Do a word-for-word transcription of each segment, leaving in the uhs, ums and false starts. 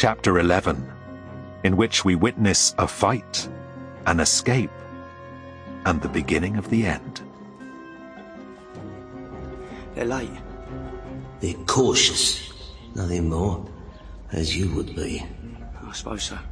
chapter eleven, in which we witness a fight, an escape, and the beginning of the end. They're late. They're cautious, nothing more, as you would be. I suppose so.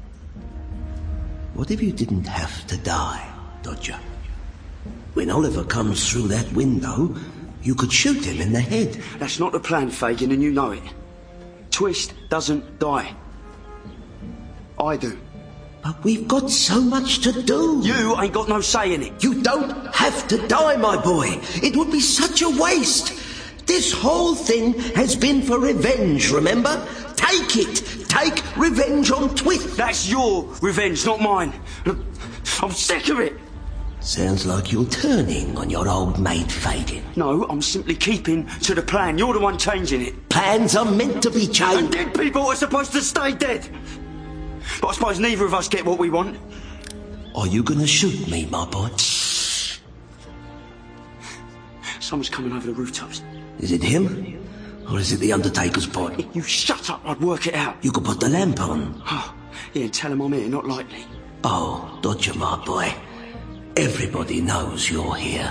What if you didn't have to die, Dodger? When Oliver comes through that window, you could shoot him in the head. That's not the plan, Fagin, and you know it. Twist doesn't die. I do. But we've got so much to do. You ain't got no say in it. You don't have to die, my boy. It would be such a waste. This whole thing has been for revenge, remember? Take it. Take revenge on Twist. That's your revenge, not mine. I'm sick of it. Sounds like you're turning on your old mate Fagin. No, I'm simply keeping to the plan. You're the one changing it. Plans are meant to be And changed. dead people are supposed to stay dead. But I suppose neither of us get what we want. Are you gonna shoot me, my boy? Someone's coming over the rooftops. Is it him? Or is it the Undertaker's boy? If you shut up, I'd work it out. You could put the lamp on. Oh, yeah, tell him I'm here, not likely. Oh, Dodger, my boy. Everybody knows you're here.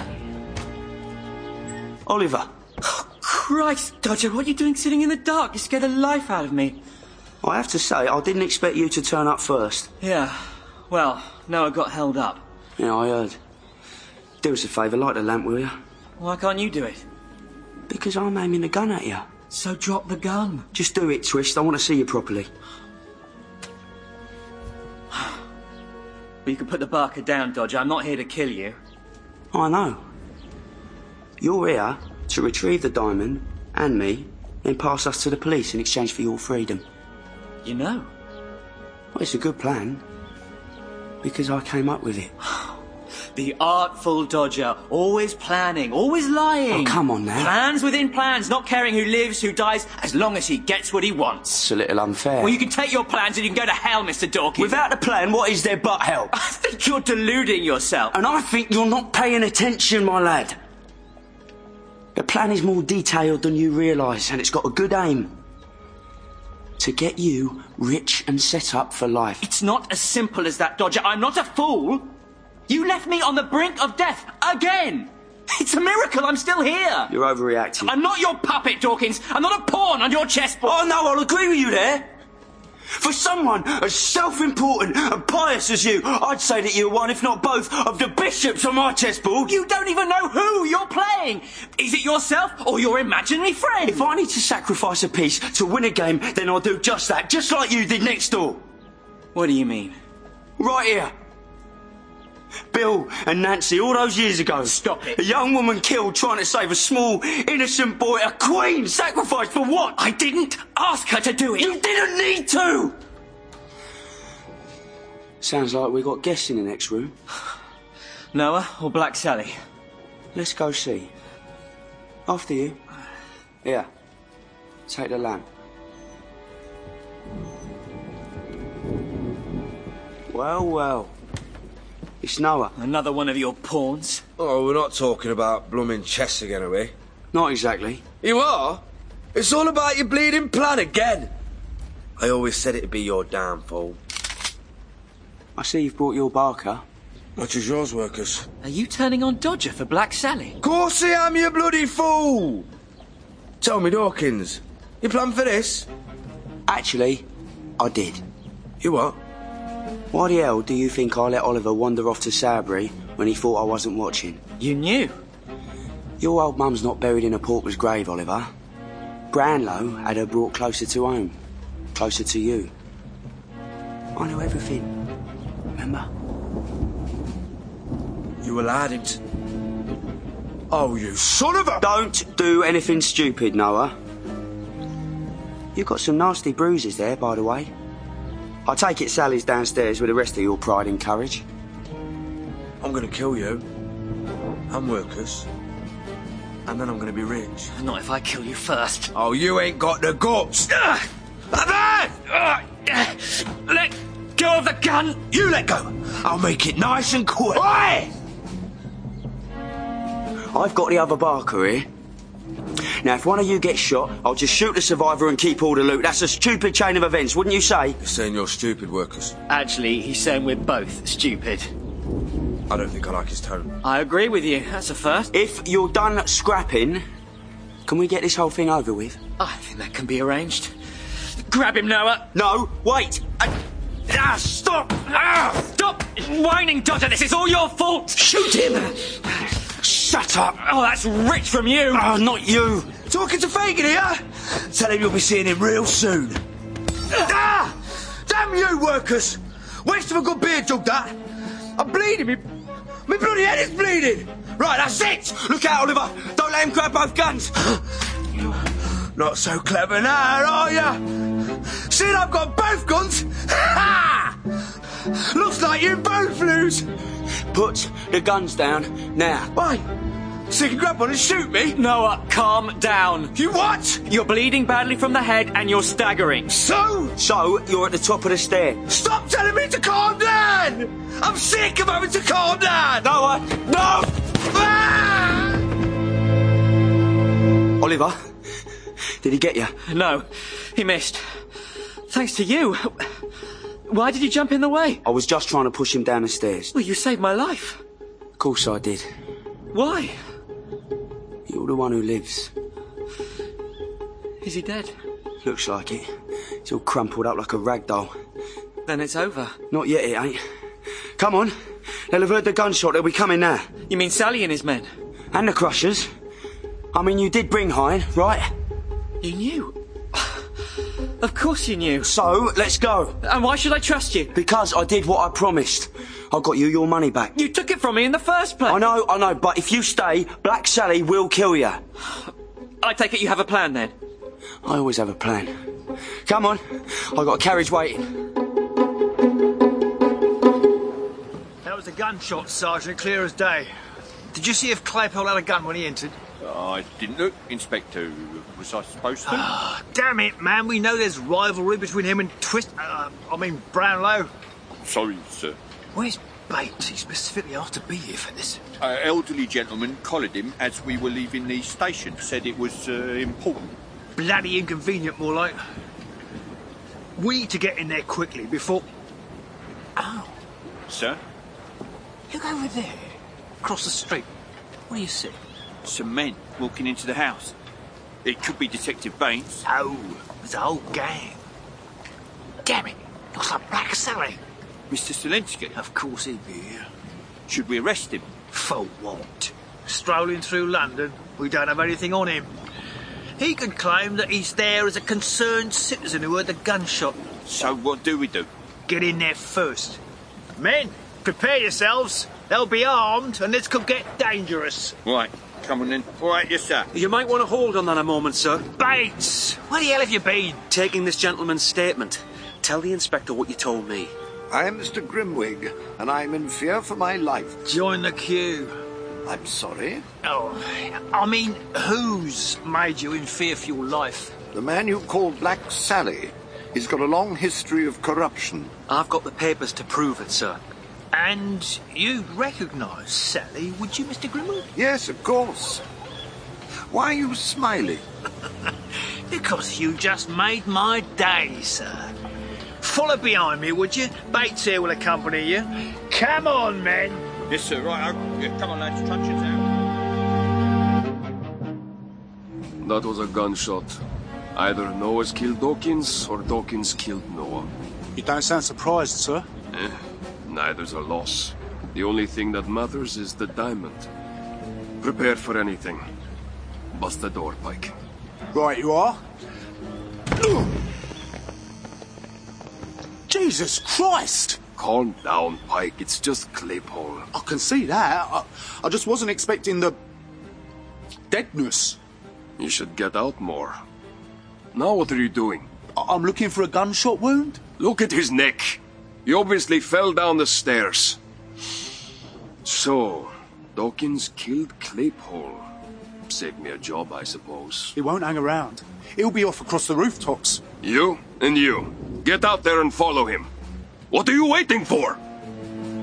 Oliver. Oh, Christ, Dodger, what are you doing sitting in the dark? You scared the life out of me. I have to say, I didn't expect you to turn up first. Yeah, well, now I got held up. Yeah, I heard. Do us a favour, light the lamp, will you? Why can't you do it? Because I'm aiming the gun at you. So drop the gun. Just do it, Twist. I want to see you properly. But you can put the Barker down, Dodger. I'm not here to kill you. I know. You're here to retrieve the diamond and me, then pass us to the police in exchange for your freedom. You know? Well, it's a good plan. Because I came up with it. The artful Dodger, always planning, always lying. Oh, come on now. Plans within plans, not caring who lives, who dies, as long as he gets what he wants. It's a little unfair. Well, you can take your plans and you can go to hell, Mister Dawkins. Without a plan, what is there but hell? I think you're deluding yourself. And I think you're not paying attention, my lad. The plan is more detailed than you realise, and it's got a good aim. To get you rich and set up for life. It's not as simple as that, Dodger. I'm not a fool. You left me on the brink of death again. It's a miracle I'm still here. You're overreacting. I'm not your puppet, Dawkins. I'm not a pawn on your chessboard. Oh, no, I'll agree with you there. For someone as self-important and pious as you, I'd say that you're one, if not both, of the bishops on my chessboard. You don't even know who you're playing. Is it yourself or your imaginary friend? If I need to sacrifice a piece to win a game, then I'll do just that, just like you did next door. What do you mean? Right here. Bill and Nancy, all those years ago. Stop it. A young woman killed trying to save a small, innocent boy. A queen sacrificed for what? I didn't ask her to do it. You didn't need to! Sounds like we got guests in the next room. Noah or Black Sally? Let's go see. After you. Here. Take the lamp. Well, well. It's Noah. Another one of your pawns? Oh, we're not talking about blooming chess again, are we? Not exactly. You are? It's all about your bleeding plan again. I always said it'd be your downfall. I see you've brought your Barker. Much as yours, workers. Are you turning on Dodger for Black Sally? Of course I am, you bloody fool! Tell me, Dawkins, you plan for this? Actually, I did. You what? Why the hell do you think I let Oliver wander off to Sowerbury when he thought I wasn't watching? You knew? Your old mum's not buried in a pauper's grave, Oliver. Brownlow had her brought closer to home. Closer to you. I know everything. Remember? You allowed him to... Oh, you son of a... Don't do anything stupid, Noah. You've got some nasty bruises there, by the way. I take it Sally's downstairs with the rest of your pride and courage. I'm gonna kill you. And workers. And then I'm gonna be rich. Not if I kill you first. Oh, you ain't got the guts. Ugh! Ugh! Let go of the gun! You let go. I'll make it nice and quick. Oi! I've got the other Barker here. Now, if one of you gets shot, I'll just shoot the survivor and keep all the loot. That's a stupid chain of events, wouldn't you say? You're saying you're stupid, Workers. Actually, he's saying we're both stupid. I don't think I like his tone. I agree with you. That's a first. If you're done scrapping, can we get this whole thing over with? I think that can be arranged. Grab him, Noah. No, wait. I... Ah, stop! Ah! Stop whining, Dodger. This is all your fault. Shoot him! Shut up! Oh, that's rich from you. Oh, not you. Talking to Fagin here? Tell him you'll be seeing him real soon. Ah! Damn you, Workers! Waste of a good beer jug, that. I'm bleeding. Me, me bloody head is bleeding. Right, that's it. Look out, Oliver. Don't let him grab both guns. Not so clever now, are ya? Seeing I've got both guns? Ha! Looks like you both lose. Put the guns down now. Why? So you can grab one and shoot me? Noah, calm down. You what? You're bleeding badly from the head and you're staggering. So? So, you're at the top of the stair. Stop telling me to calm down! I'm sick of having to calm down! Noah, no! Ah! Oliver, did he get you? No, he missed. Thanks to you. Why did you jump in the way? I was just trying to push him down the stairs. Well, you saved my life. Of course I did. Why? You're the one who lives. Is he dead? Looks like it. He's all crumpled up like a rag doll. Then it's over. Not yet, it ain't. Come on. They'll have heard the gunshot. They'll be coming now. You mean Sally and his men? And the Crushers. I mean, you did bring Hein, right? You knew. Of course you knew. So, let's go. And why should I trust you? Because I did what I promised. I got you your money back. You took it from me in the first place. I know, I know, but if you stay, Black Sally will kill you. I take it you have a plan then? I always have a plan. Come on, I've got a carriage waiting. That was a gunshot, Sergeant, clear as day. Did you see if Claypole had a gun when he entered? I didn't look, Inspector. Was I supposed to? Ah, damn it, man. We know there's rivalry between him and Twist... Uh, I mean, Brownlow. Sorry, sir. Where's Bates? He specifically asked to be here for this. An elderly gentleman collared him as we were leaving the station. Said it was uh, important. Bloody inconvenient, more like. We need to get in there quickly before... Oh. Sir? Look over there. Across the street. What do you see? Some men walking into the house. It could be Detective Bates. Oh, there's a whole gang. Damn it. Looks like Black Sally. Mister Zelensky. Of course he'd be here. Should we arrest him? For what? Strolling through London, we don't have anything on him. He could claim that he's there as a concerned citizen who heard the gunshot. So what do we do? Get in there first. Men, prepare yourselves. They'll be armed and this could get dangerous. Right, come on then. All right, yes, sir. You might want to hold on that a moment, sir. Bates, where the hell have you been? Taking this gentleman's statement. Tell the inspector what you told me. I'm Mister Grimwig, and I'm in fear for my life. Join the queue. I'm sorry. Oh, I mean, who's made you in fear for your life? The man you call Black Sally. He's got a long history of corruption. I've got the papers to prove it, sir. And you recognise Sally, would you, Mister Grimwig? Yes, of course. Why are you smiling? Because you just made my day, sir. Follow behind me, would you? Bates here will accompany you. Come on, men. Yes, sir. Right, I'll... yeah, come on, lads. Truncheons out. That was a gunshot. Either Noah's killed Dawkins, or Dawkins killed Noah. You don't sound surprised, sir. Eh, neither's a loss. The only thing that matters is the diamond. Prepare for anything. Bust the door, Pike. Right you are. Jesus Christ! Calm down, Pike. It's just Claypole. I can see that. I, I just wasn't expecting the... deadness. You should get out more. Now what are you doing? I, I'm looking for a gunshot wound. Look at his neck. He obviously fell down the stairs. So, Dawkins killed Claypole. Saved me a job, I suppose. He won't hang around. He'll be off across the rooftops. You and you. Get out there and follow him. What are you waiting for?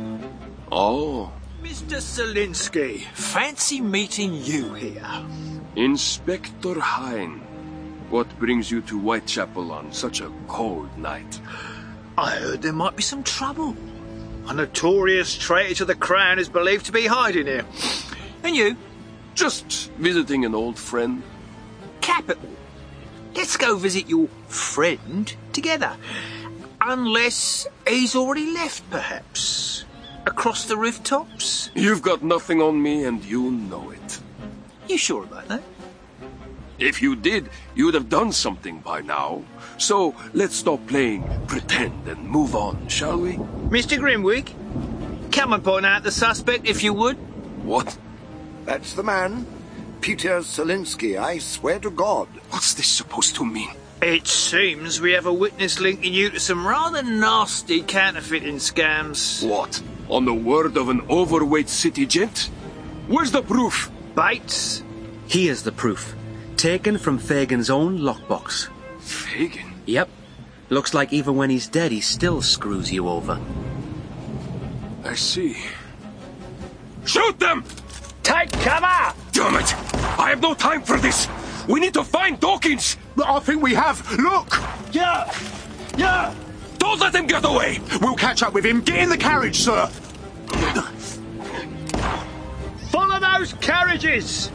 Oh. Mister Zelinsky, fancy meeting you here. Inspector Hine, what brings you to Whitechapel on such a cold night? I heard there might be some trouble. A notorious traitor to the Crown is believed to be hiding here. And you? Just visiting an old friend. Capital. Let's go visit your friend together. Unless he's already left, perhaps. Across the rooftops? You've got nothing on me and you know it. You sure about that? If you did, you'd have done something by now. So let's stop playing pretend and move on, shall we? Mister Grimwig, come and point out the suspect if you would. What? That's the man. Peter Selinsky, I swear to God. What's this supposed to mean? It seems we have a witness linking you to some rather nasty counterfeiting scams. What? On the word of an overweight city gent? Where's the proof? Bates? Here's the proof. Taken from Fagin's own lockbox. Fagin? Yep. Looks like even when he's dead, he still screws you over. I see. Shoot them! Take cover! Damn it! I have no time for this! We need to find Dawkins! I think we have. Look! Yeah! Yeah! Don't let him get away! We'll catch up with him. Get in the carriage, sir! Follow those carriages!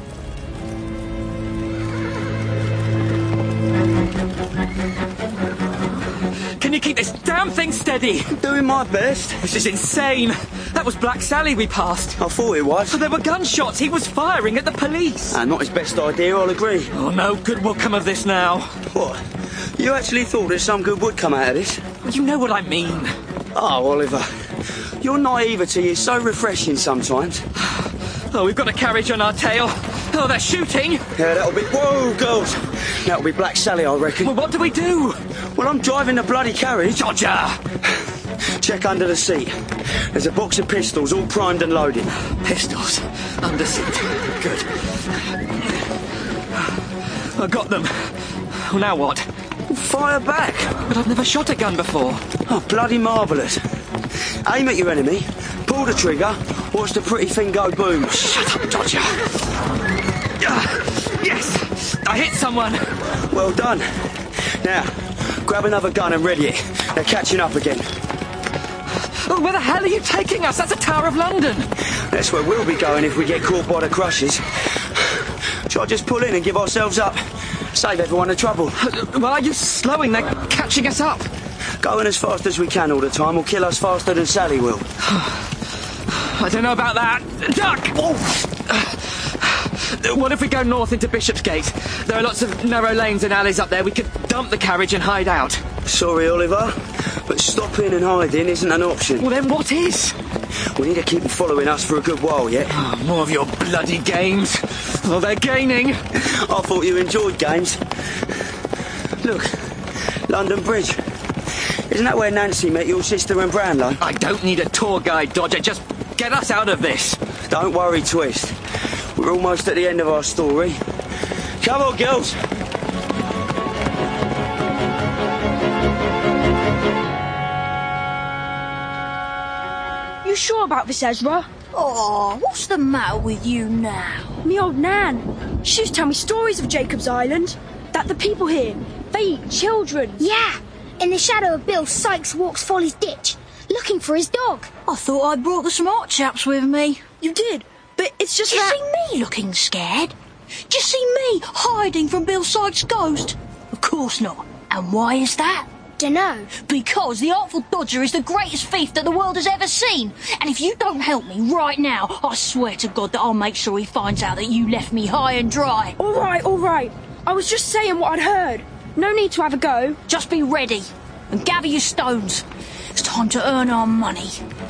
Can you keep this damn thing steady? Doing my best. This is insane. That was Black Sally we passed. I thought it was. But there were gunshots. He was firing at the police. Ah, not his best idea, I'll agree. Oh, no good will come of this now. What? You actually thought that some good would come out of this? You know what I mean. Oh, Oliver. Your naivety is so refreshing sometimes. Oh, we've got a carriage on our tail. Oh, they're shooting. Yeah, that'll be... Whoa, girls. That'll be Black Sally, I reckon. Well, what do we do? Well, I'm driving the bloody carriage. Dodger! Check under the seat. There's a box of pistols, all primed and loaded. Pistols? Under seat. Good. I got them. Well, now what? Fire back. But I've never shot a gun before. Oh, bloody marvellous. Aim at your enemy, pull the trigger, watch the pretty thing go boom. Shut up, Dodger. Uh, yes! I hit someone. Well done. Now, grab another gun and ready it. They're catching up again. Oh, where the hell are you taking us? That's the Tower of London. That's where we'll be going if we get caught by the crushers. Shall I just pull in and give ourselves up? Save everyone the trouble. Why are you slowing? They're catching us up. Going as fast as we can all the time will kill us faster than Sally will. I don't know about that. Duck! Oh. What if we go north into Bishopsgate? There are lots of narrow lanes and alleys up there. We could dump the carriage and hide out. Sorry, Oliver, but stopping and hiding isn't an option. Well, then what is? We need to keep them following us for a good while yet. Oh, more of your bloody games. Oh, they're gaining. I thought you enjoyed games. Look, London Bridge. Isn't that where Nancy met your sister and Brownlow? I don't need a tour guide, Dodger. Just get us out of this. Don't worry, Twist. We're almost at the end of our story. Come on, girls. You sure about this, Ezra? Oh, what's the matter with you now? Me old Nan. She used to tell me stories of Jacob's Island. That the people here, they eat children. Yeah. In the shadow of Bill, Sykes walks Folly's ditch, looking for his dog. I thought I'd brought the smart chaps with me. You did, but it's just Do you that... see me looking scared? Do you see me hiding from Bill Sykes' ghost? Of course not. And why is that? Dunno. Because the Artful Dodger is the greatest thief that the world has ever seen. And if you don't help me right now, I swear to God that I'll make sure he finds out that you left me high and dry. All right, all right. I was just saying what I'd heard. No need to have a go. Just be ready and gather your stones. It's time to earn our money.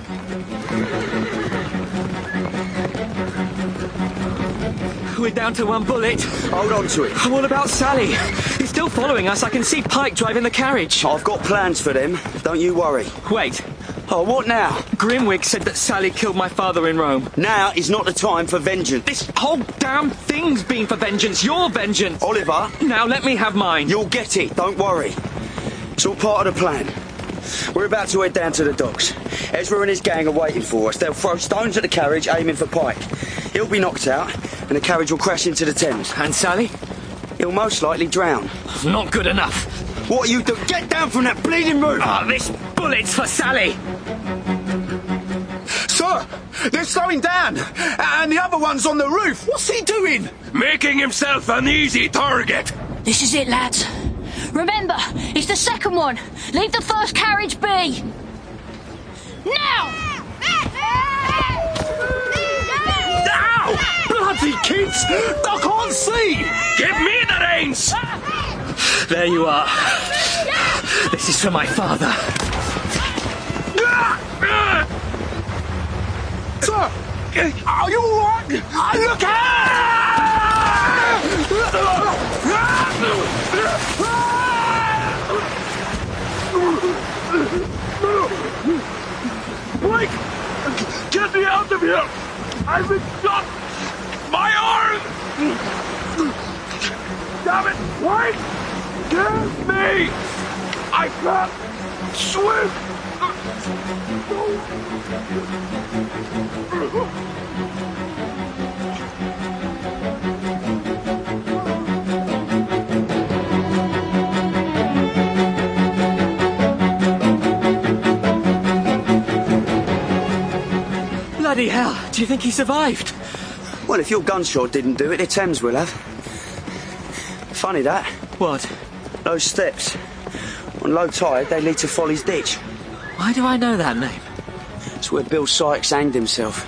We're down to one bullet. Hold on to it. What about Sally? He's still following us. I can see Pike driving the carriage. I've got plans for them. Don't you worry. Wait. Oh, what now? Grimwig said that Sally killed my father in Rome. Now is not the time for vengeance. This whole damn thing's been for vengeance. Your vengeance. Oliver. Now let me have mine. You'll get it. Don't worry. It's all part of the plan. We're about to head down to the docks. Ezra and his gang are waiting for us. They'll throw stones at the carriage, aiming for Pike. He'll be knocked out, and the carriage will crash into the Thames. And Sally? He'll most likely drown. Not good enough. What are you doing? Get down from that bleeding roof! Ah, oh, this bullet's for Sally! Sir, they're slowing down, and the other one's on the roof. What's he doing? Making himself an easy target. This is it, lads. Remember, it's the second one. Leave the first carriage be. Now! Ow! Bloody kids! I can't see! Give me the reins! There you are. This is for my father. Sir! Are you alright? Look Blake! Get me out of here! I've been shot! My arm! Damn it! Blake! Get me! I can't swim! Bloody hell, do you think he survived? Well, if your gunshot didn't do it, the Thames will have. Funny that. What? Those steps. On low tide, they lead to Folly's Ditch. Why do I know that name? It's where Bill Sykes hanged himself.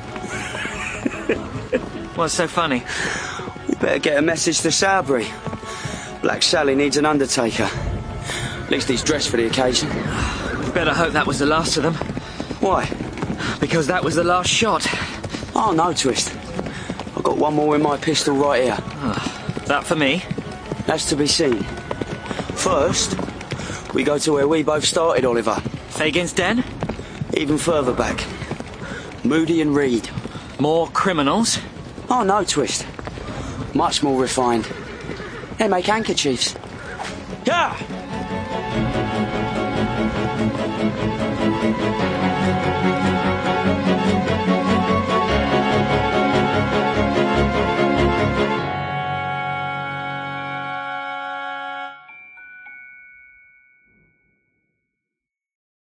What's so funny? You better get a message to Sowerbury. Black Sally needs an undertaker. At least he's dressed for the occasion. We better hope that was the last of them. Why? Because that was the last shot. Oh, no, Twist. I've got one more in my pistol right here. Oh, that for me? That's to be seen. First, we go to where we both started, Oliver. Fagin's Den? Even further back. Moody and Reed. More criminals? Oh, no, Twist. Much more refined. They make handkerchiefs. Yeah!